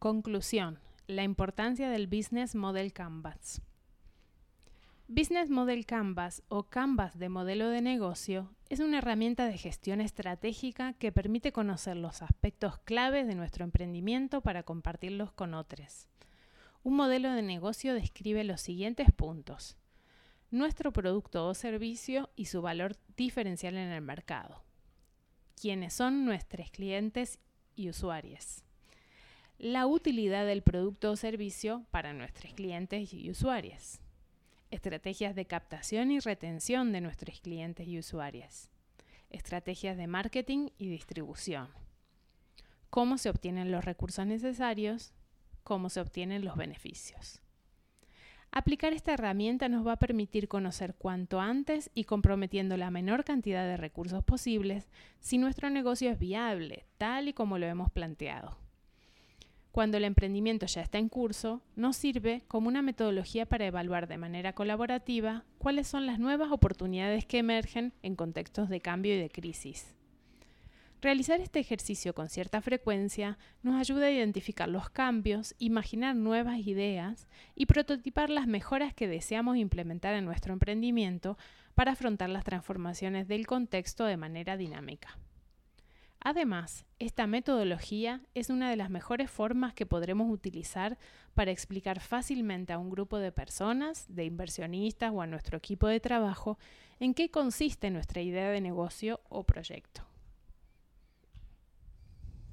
Conclusión: la importancia del Business Model Canvas. Business Model Canvas o Canvas de modelo de negocio es una herramienta de gestión estratégica que permite conocer los aspectos claves de nuestro emprendimiento para compartirlos con otros. Un modelo de negocio describe los siguientes puntos: nuestro producto o servicio y su valor diferencial en el mercado, quiénes son nuestros clientes y usuarios, la utilidad del producto o servicio para nuestros clientes y usuarios, estrategias de captación y retención de nuestros clientes y usuarios, estrategias de marketing y distribución, cómo se obtienen los recursos necesarios, cómo se obtienen los beneficios. Aplicar esta herramienta nos va a permitir conocer cuanto antes y comprometiendo la menor cantidad de recursos posibles si nuestro negocio es viable, tal y como lo hemos planteado. Cuando el emprendimiento ya está en curso, nos sirve como una metodología para evaluar de manera colaborativa cuáles son las nuevas oportunidades que emergen en contextos de cambio y de crisis. Realizar este ejercicio con cierta frecuencia nos ayuda a identificar los cambios, imaginar nuevas ideas y prototipar las mejoras que deseamos implementar en nuestro emprendimiento para afrontar las transformaciones del contexto de manera dinámica. Además, esta metodología es una de las mejores formas que podremos utilizar para explicar fácilmente a un grupo de personas, de inversionistas o a nuestro equipo de trabajo en qué consiste nuestra idea de negocio o proyecto.